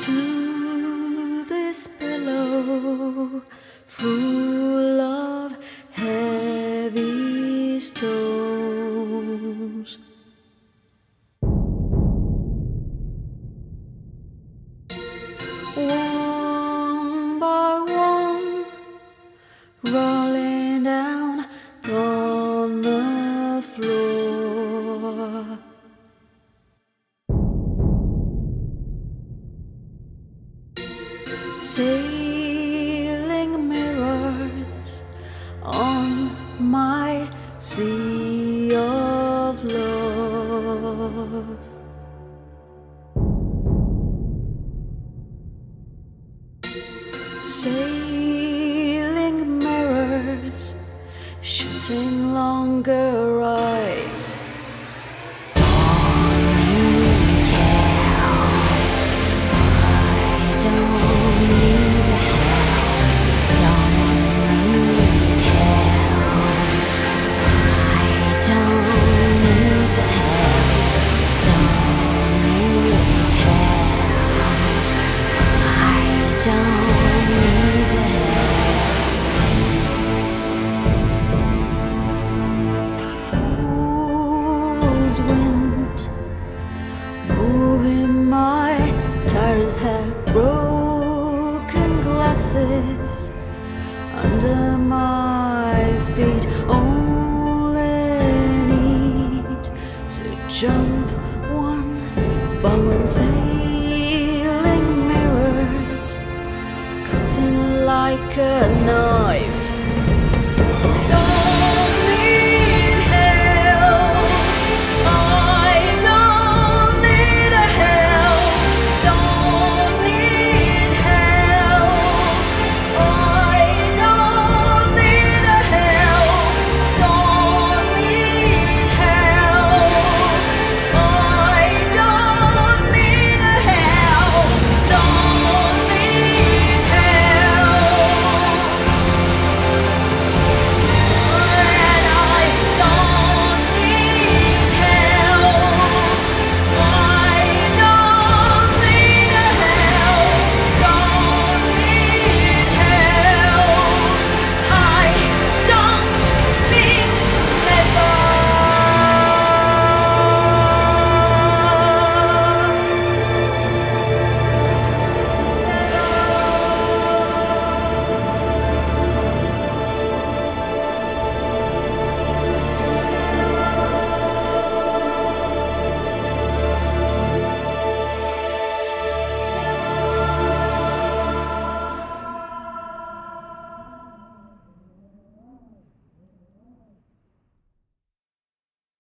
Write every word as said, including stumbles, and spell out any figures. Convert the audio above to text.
to this pillow full of heavy stones. One by one, rolling down on the floor. Sailing mirrors on my sea of love. Sailing mirrors, shooting longer eyes. Don't need help. Old wind moving my tired hair, broken glasses under my feet. Only need to jump one by one. Sailing mirrors cutting like a knife.